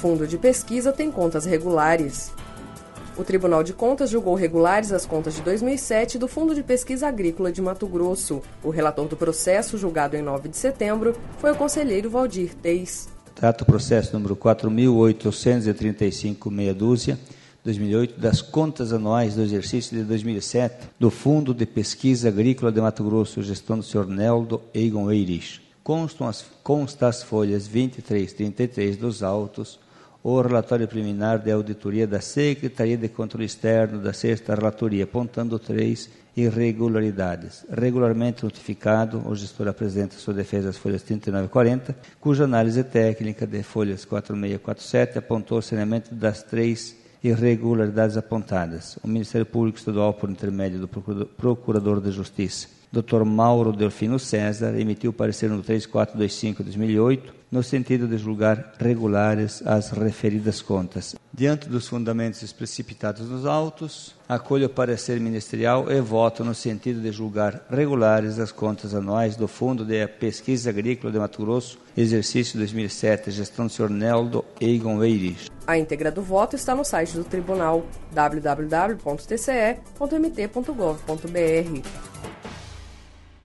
Fundo de Pesquisa tem contas regulares. O Tribunal de Contas julgou regulares as contas de 2007 do Fundo de Pesquisa Agrícola de Mato Grosso. O relator do processo, julgado em 9 de setembro, foi o conselheiro Valdir Teis. Trata o processo número 4.835/6 2008, das contas anuais do exercício de 2007 do Fundo de Pesquisa Agrícola de Mato Grosso, gestão do Sr. Neldo Egon Eirich. Consta as folhas 23 e 33 dos autos, o relatório preliminar de auditoria da Secretaria de Controle Externo da Sexta Relatoria, apontando 3 irregularidades. Regularmente notificado, o gestor apresenta sua defesa às folhas 39 e 40, cuja análise técnica de folhas 46 e 47 apontou o saneamento das 3 irregularidades apontadas. O Ministério Público Estadual, por intermédio do Procurador de Justiça, Dr. Mauro Delfino César, emitiu parecer no 3425/2008, no sentido de julgar regulares as referidas contas. Diante dos fundamentos precipitados nos autos, acolho o parecer ministerial e voto no sentido de julgar regulares as contas anuais do Fundo de Pesquisa Agrícola de Mato Grosso, exercício 2007, gestão do Sr. Neldo Egon Eirich. A íntegra do voto está no site do Tribunal, www.tce.mt.gov.br.